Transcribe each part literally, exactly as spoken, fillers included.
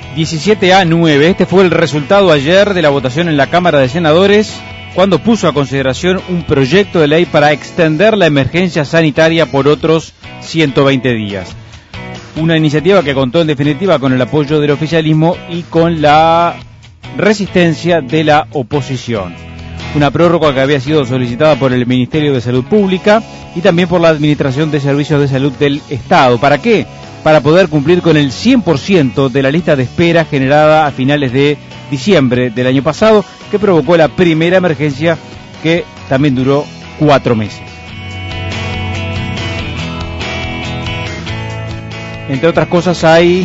diecisiete a nueve. Este fue el resultado ayer de la votación en la Cámara de Senadores, cuando puso a consideración un proyecto de ley para extender la emergencia sanitaria por otros ciento veinte días. Una iniciativa que contó en definitiva con el apoyo del oficialismo y con la resistencia de la oposición. Una prórroga que había sido solicitada por el Ministerio de Salud Pública y también por la Administración de Servicios de Salud del Estado. ¿Para qué? Para poder cumplir con el cien por ciento de la lista de espera generada a finales de diciembre del año pasado, que provocó la primera emergencia, que también duró cuatro meses. Entre otras cosas, hay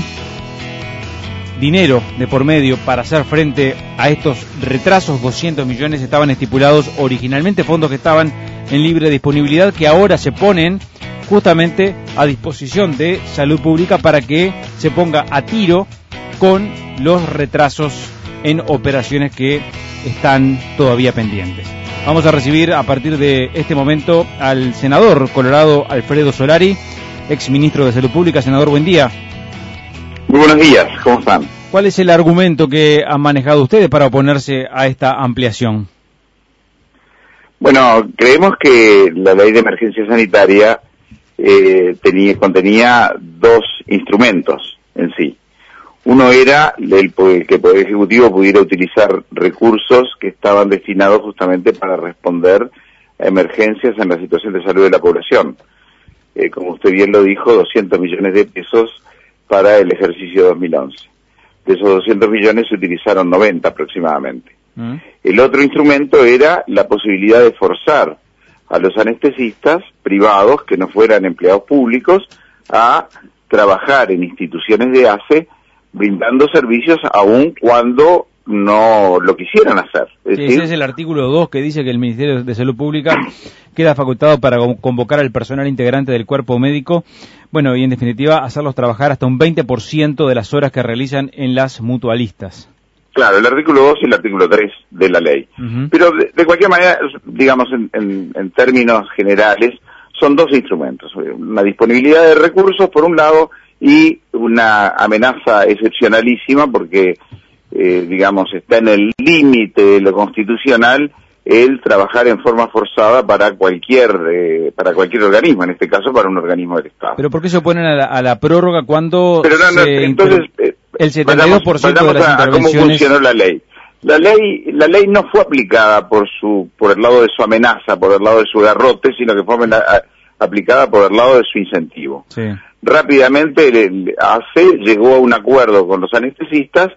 dinero de por medio para hacer frente a estos retrasos. Doscientos millones estaban estipulados originalmente, fondos que estaban en libre disponibilidad, que ahora se ponen justamente a disposición de Salud Pública para que se ponga a tiro con los retrasos en operaciones que están todavía pendientes. Vamos a recibir a partir de este momento al senador colorado Alfredo Solari, ex ministro de Salud Pública. Senador, buen día. Muy buenos días, ¿cómo están? ¿Cuál es el argumento que han manejado ustedes para oponerse a esta ampliación? Bueno, creemos que la ley de emergencia sanitaria eh, tenía, contenía dos instrumentos en sí. Uno era el, el que el Poder Ejecutivo pudiera utilizar recursos que estaban destinados justamente para responder a emergencias en la situación de salud de la población. Eh, como usted bien lo dijo, doscientos millones de pesos para el ejercicio dos mil once. De esos doscientos millones se utilizaron noventa aproximadamente. ¿Mm? El otro instrumento era la posibilidad de forzar a los anestesistas privados, que no fueran empleados públicos, a trabajar en instituciones de A C E, brindando servicios aun cuando no lo quisieran hacer. Es decir, ese es el artículo dos, que dice que el Ministerio de Salud Pública queda facultado para convocar al personal integrante del cuerpo médico, bueno, y en definitiva hacerlos trabajar hasta un veinte por ciento de las horas que realizan en las mutualistas. Claro, el artículo dos y el artículo tres de la ley. Uh-huh. Pero de, de cualquier manera, digamos, en, en, en términos generales, son dos instrumentos. Una disponibilidad de recursos, por un lado, y una amenaza excepcionalísima, porque, eh, digamos, está en el límite de lo constitucional el trabajar en forma forzada para cualquier eh, para cualquier organismo, en este caso para un organismo del Estado. ¿Pero por qué se oponen a la, a la prórroga cuando Pero no, no, se entonces, inter... el setenta y dos por ciento vayamos, de las a, intervenciones... a cómo funcionó la ley? La ley la ley no fue aplicada por su por el lado de su amenaza, por el lado de su garrote, sino que fue a, aplicada por el lado de su incentivo. Sí. Rápidamente el A C E llegó a un acuerdo con los anestesistas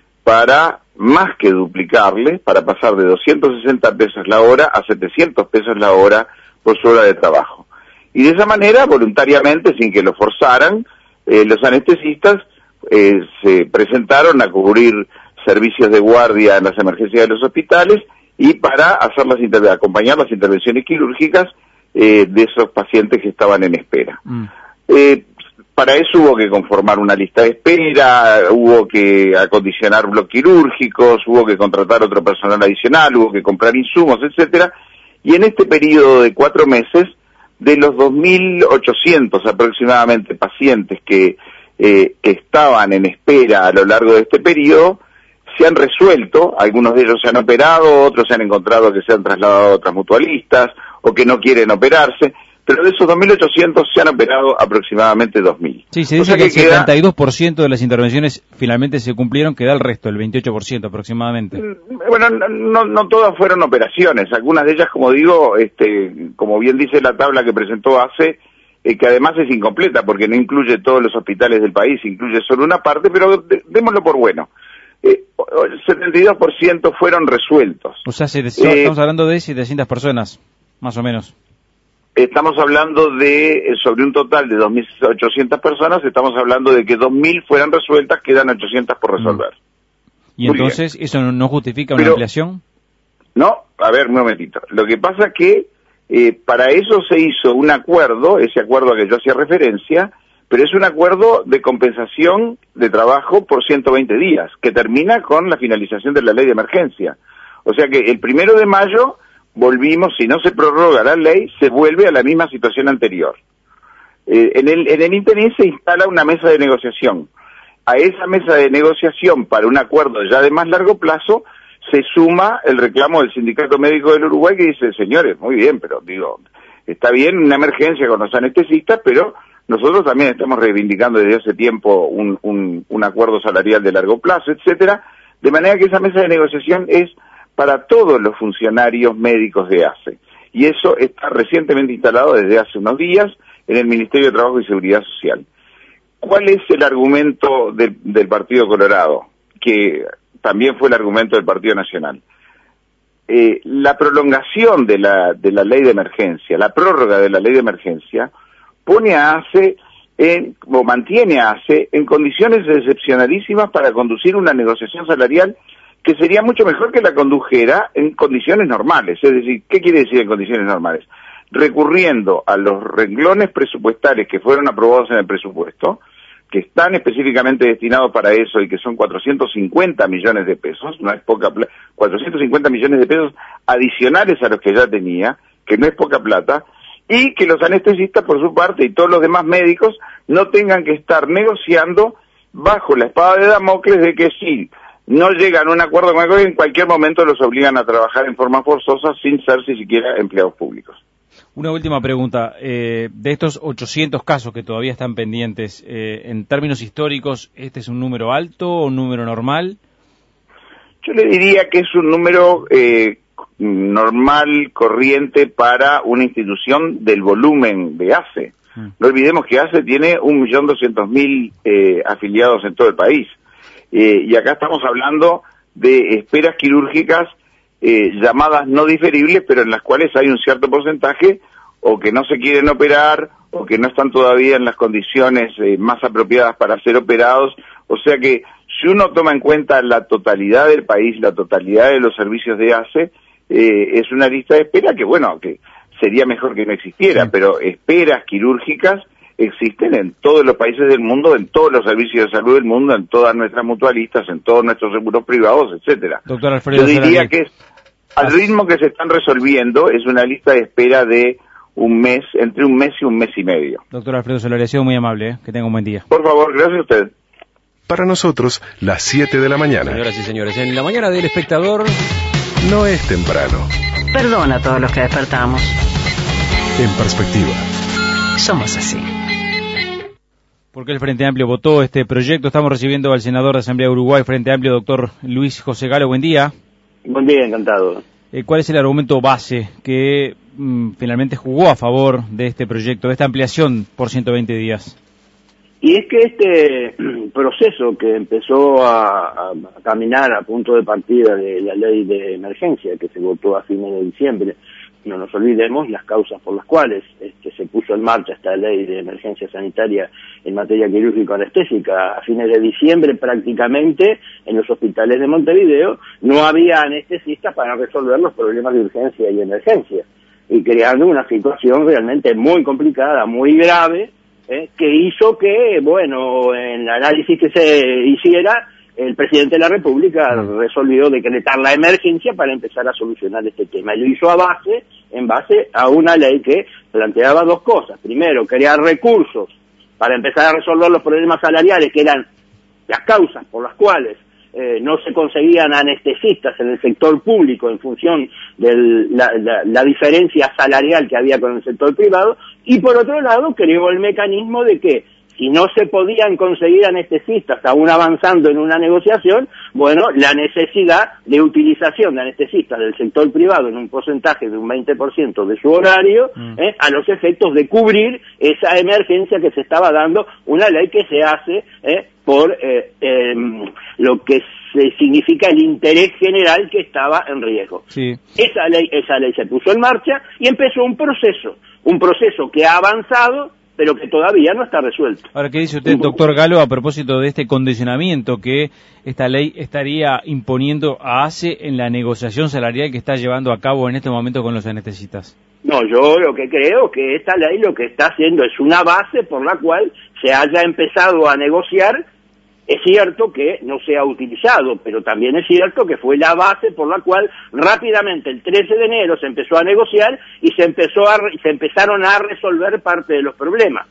para más que duplicarle, para pasar de doscientos sesenta pesos la hora a setecientos pesos la hora por su hora de trabajo. Y de esa manera, voluntariamente, sin que lo forzaran, eh, los anestesistas eh, se presentaron a cubrir servicios de guardia en las emergencias de los hospitales y para hacer las inter- acompañar las intervenciones quirúrgicas eh, de esos pacientes que estaban en espera. Mm. Eh, Para eso hubo que conformar una lista de espera, hubo que acondicionar bloques quirúrgicos, hubo que contratar otro personal adicional, hubo que comprar insumos, etcétera. Y en este periodo de cuatro meses, de los dos mil ochocientos aproximadamente pacientes que, eh, que estaban en espera a lo largo de este periodo, se han resuelto, algunos de ellos se han operado, otros se han encontrado que se han trasladado a otras mutualistas o que no quieren operarse. Pero de esos dos mil ochocientos se han operado aproximadamente dos mil. Sí, se dice o sea que, que el queda... setenta y dos por ciento de las intervenciones finalmente se cumplieron, queda el resto, el veintiocho por ciento aproximadamente. Bueno, no, no, no todas fueron operaciones, algunas de ellas, como digo, este, como bien dice la tabla que presentó A C E, eh, que además es incompleta porque no incluye todos los hospitales del país, incluye solo una parte, pero de, démoslo por bueno. Eh, el setenta y dos por ciento fueron resueltos. O sea, se, eh, estamos hablando de setecientas personas, más o menos. Estamos hablando de, sobre un total de dos mil ochocientas personas, estamos hablando de que dos mil fueran resueltas, quedan ochocientas por resolver. ¿Y Muy entonces bien. Eso no justifica una Pero, ampliación? No, a ver, un momentito. Lo que pasa es que eh, para eso se hizo un acuerdo, ese acuerdo a que yo hacía referencia, pero es un acuerdo de compensación de trabajo por ciento veinte días, que termina con la finalización de la ley de emergencia. O sea que el primero de mayo... volvimos, si no se prorroga la ley, se vuelve a la misma situación anterior. Eh, en el en el interín se instala una mesa de negociación a esa mesa de negociación para un acuerdo ya de más largo plazo se suma el reclamo del Sindicato Médico del Uruguay que dice, señores, muy bien, pero digo, está bien una emergencia con los anestesistas, pero nosotros también estamos reivindicando desde hace tiempo un, un, un acuerdo salarial de largo plazo, etcétera, de manera que esa mesa de negociación es para todos los funcionarios médicos de A C E. Y eso está recientemente instalado desde hace unos días en el Ministerio de Trabajo y Seguridad Social. ¿Cuál es el argumento del, del Partido Colorado? Que también fue el argumento del Partido Nacional. Eh, la prolongación de la, de la ley de emergencia, la prórroga de la ley de emergencia, pone a A C E, en, o mantiene a A C E en condiciones excepcionalísimas para conducir una negociación salarial que sería mucho mejor que la condujera en condiciones normales. Es decir, ¿qué quiere decir en condiciones normales? Recurriendo a los renglones presupuestales que fueron aprobados en el presupuesto, que están específicamente destinados para eso y que son cuatrocientos cincuenta millones de pesos, no es poca plata, cuatrocientos cincuenta millones de pesos adicionales a los que ya tenía, que no es poca plata, y que los anestesistas por su parte y todos los demás médicos no tengan que estar negociando bajo la espada de Damocles de que si no llegan a un acuerdo con el gobierno, en cualquier momento los obligan a trabajar en forma forzosa sin ser ni siquiera empleados públicos. Una última pregunta. Eh, de estos ochocientos casos que todavía están pendientes, eh, en términos históricos, ¿este es un número alto o un número normal? Yo le diría que es un número eh, normal, corriente para una institución del volumen de A C E. Mm. No olvidemos que A C E tiene un millón doscientos mil eh, afiliados en todo el país. Eh, y acá estamos hablando de esperas quirúrgicas Eh, llamadas no diferibles, pero en las cuales hay un cierto porcentaje o que no se quieren operar o que no están todavía en las condiciones eh, más apropiadas para ser operados. O sea que si uno toma en cuenta la totalidad del país, la totalidad de los servicios de A C E, eh, es una lista de espera que, bueno, que sería mejor que no existiera, sí. Pero esperas quirúrgicas existen en todos los países del mundo, en todos los servicios de salud del mundo, en todas nuestras mutualistas, en todos nuestros seguros privados, etcétera. Doctor Alfredo Yo diría que es al ritmo que se están resolviendo, es una lista de espera de un mes, entre un mes y un mes y medio. Doctor Alfredo Solari, ha sido muy amable, ¿eh? Que tenga un buen día. Por favor, gracias a usted. Para nosotros, las siete de la mañana. Señoras y señores, en la mañana del espectador... No es temprano. Perdona a todos los que despertamos. En perspectiva. Somos así. ¿Por qué el Frente Amplio votó este proyecto? Estamos recibiendo al senador de Asamblea de Uruguay, Frente Amplio, doctor Luis José Galo. Buen día. Buen día, encantado. Eh, ¿Cuál es el argumento base que mm, finalmente jugó a favor de este proyecto, de esta ampliación por ciento veinte días? Y es que este proceso que empezó a, a caminar a punto de partida de la ley de emergencia que se votó a fines de diciembre, no nos olvidemos las causas por las cuales este, se puso en marcha esta ley de emergencia sanitaria en materia quirúrgica anestésica. A fines de diciembre prácticamente en los hospitales de Montevideo no había anestesistas para resolver los problemas de urgencia y emergencia, y creando una situación realmente muy complicada, muy grave, eh, que hizo que, bueno, en el análisis que se hiciera, el presidente de la República resolvió decretar la emergencia para empezar a solucionar este tema. Y lo hizo a base, en base a una ley que planteaba dos cosas. Primero, crear recursos para empezar a resolver los problemas salariales, que eran las causas por las cuales eh, no se conseguían anestesistas en el sector público en función de la, la, la diferencia salarial que había con el sector privado. Y por otro lado, creó el mecanismo de que si no se podían conseguir anestesistas aún avanzando en una negociación, bueno, la necesidad de utilización de anestesistas del sector privado en un porcentaje de un veinte por ciento de su horario, mm. eh, a los efectos de cubrir esa emergencia que se estaba dando, una ley que se hace eh, por eh, eh, lo que se significa el interés general que estaba en riesgo. Sí. Esa ley, esa ley se puso en marcha y empezó un proceso, un proceso que ha avanzado, pero que todavía no está resuelto. Ahora, ¿qué dice usted, doctor Galo, a propósito de este condicionamiento que esta ley estaría imponiendo a A C E en la negociación salarial que está llevando a cabo en este momento con los anestesistas? No, yo lo que creo que esta ley lo que está haciendo es una base por la cual se haya empezado a negociar. Es cierto que no se ha utilizado, pero también es cierto que fue la base por la cual rápidamente el trece de enero se empezó a negociar y se empezó a se empezaron a resolver parte de los problemas.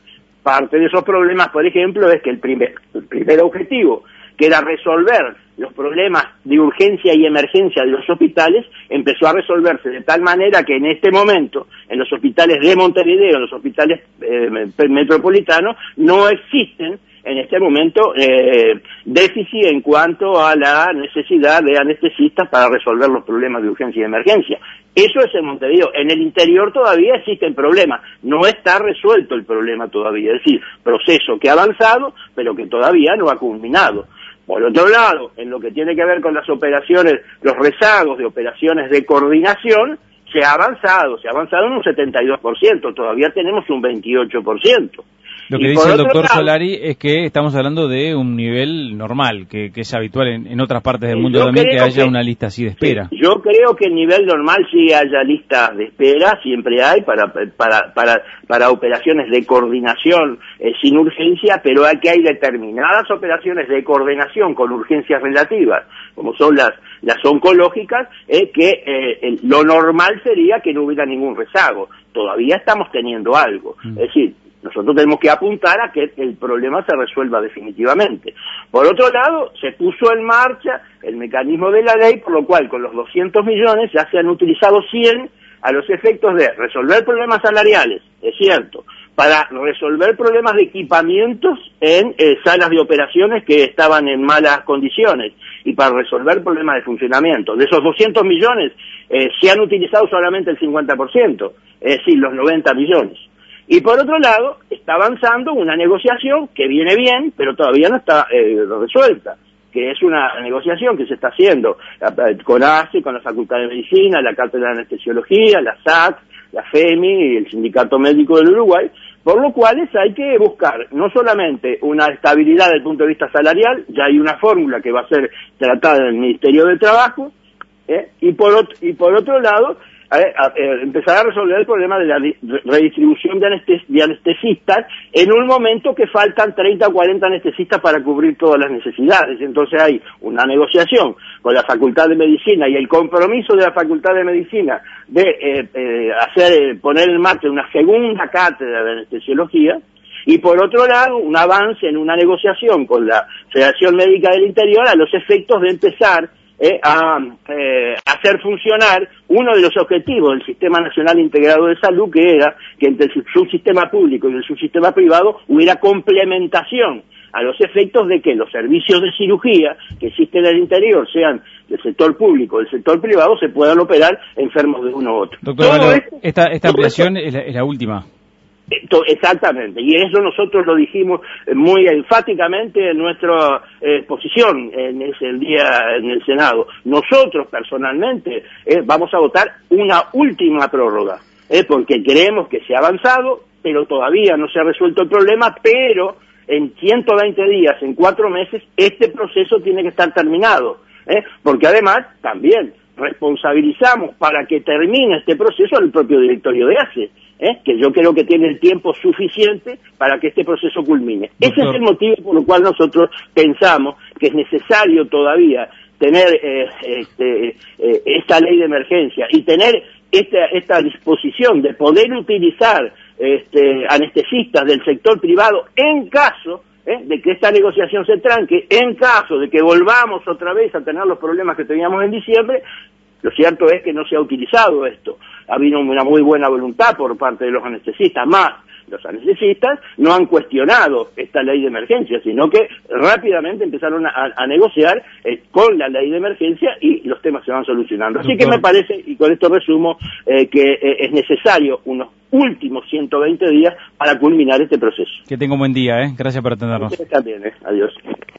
Parte de esos problemas, por ejemplo, es que el primer, el primer objetivo, que era resolver los problemas de urgencia y emergencia de los hospitales, empezó a resolverse de tal manera que en este momento, en los hospitales de Montevideo, en los hospitales eh, metropolitanos, no existen en este momento eh, déficit en cuanto a la necesidad de anestesistas para resolver los problemas de urgencia y emergencia. Eso es en Montevideo. En el interior todavía existen problemas. No está resuelto el problema todavía. Es decir, proceso que ha avanzado, pero que todavía no ha culminado. Por otro lado, en lo que tiene que ver con las operaciones, los rezagos de operaciones de coordinación, se ha avanzado. Se ha avanzado en un setenta y dos por ciento. Todavía tenemos un veintiocho por ciento. Lo que dice el doctor Solari es que estamos hablando de un nivel normal, que, que es habitual en, en otras partes del mundo también que haya que, una lista así de espera. Sí, yo creo que el nivel normal sí haya listas de espera, siempre hay para para para para operaciones de coordinación eh, sin urgencia, pero aquí hay determinadas operaciones de coordinación con urgencias relativas, como son las las oncológicas, eh, que eh, el, lo normal sería que no hubiera ningún rezago. Todavía estamos teniendo algo, mm. es decir, nosotros tenemos que apuntar a que el problema se resuelva definitivamente. Por otro lado, se puso en marcha el mecanismo de la ley, por lo cual con los doscientos millones ya se han utilizado cien a los efectos de resolver problemas salariales, es cierto, para resolver problemas de equipamientos en eh, salas de operaciones que estaban en malas condiciones y para resolver problemas de funcionamiento. De esos doscientos millones eh, se han utilizado solamente el cincuenta por ciento, es decir, los noventa millones. Y por otro lado, está avanzando una negociación que viene bien, pero todavía no está eh, resuelta, que es una negociación que se está haciendo con A C E, con la Facultad de Medicina, la Cátedra de Anestesiología, la S A C, la FEMI y el Sindicato Médico del Uruguay, por lo cual hay que buscar no solamente una estabilidad desde el punto de vista salarial, ya hay una fórmula que va a ser tratada en el Ministerio de Trabajo, ¿eh? y, por otro, y por otro lado, A, a, a empezar a resolver el problema de la redistribución de, anestes, de anestesistas en un momento que faltan treinta o cuarenta anestesistas para cubrir todas las necesidades. Entonces hay una negociación con la Facultad de Medicina y el compromiso de la Facultad de Medicina de eh, eh, hacer eh, poner en marcha una segunda cátedra de anestesiología, y por otro lado un avance en una negociación con la Federación Médica del Interior a los efectos de empezar Eh, a eh, hacer funcionar uno de los objetivos del Sistema Nacional Integrado de Salud, que era que entre el subsistema público y el subsistema privado hubiera complementación a los efectos de que los servicios de cirugía que existen en el interior, sean del sector público o del sector privado, se puedan operar enfermos de uno u otro. Doctor Valor, esto, esta, esta ampliación es la, es la última. Exactamente, y eso nosotros lo dijimos muy enfáticamente en nuestra eh, exposición en ese el día en el Senado. Nosotros personalmente eh, vamos a votar una última prórroga, eh, porque creemos que se ha avanzado, pero todavía no se ha resuelto el problema, pero en ciento veinte días, en cuatro meses, este proceso tiene que estar terminado, eh, porque además también responsabilizamos para que termine este proceso al propio directorio de A C E, ¿eh? que yo creo que tiene el tiempo suficiente para que este proceso culmine. Doctor. Ese es el motivo por el cual nosotros pensamos que es necesario todavía tener eh, este, eh, esta ley de emergencia y tener esta, esta disposición de poder utilizar este, anestesistas del sector privado en caso ¿Eh? de que esta negociación se tranque, en caso de que volvamos otra vez a tener los problemas que teníamos en diciembre. Lo cierto es que no se ha utilizado esto. Ha habido una muy buena voluntad por parte de los anestesistas, más los anestesistas no han cuestionado esta ley de emergencia, sino que rápidamente empezaron a, a negociar eh, con la ley de emergencia y los temas se van solucionando. Así que me parece, y con esto resumo, eh, que eh, es necesario unos últimos ciento veinte días para culminar este proceso. Que tenga un buen día, ¿eh? Gracias por atendernos. Ustedes también, ¿eh? Adiós.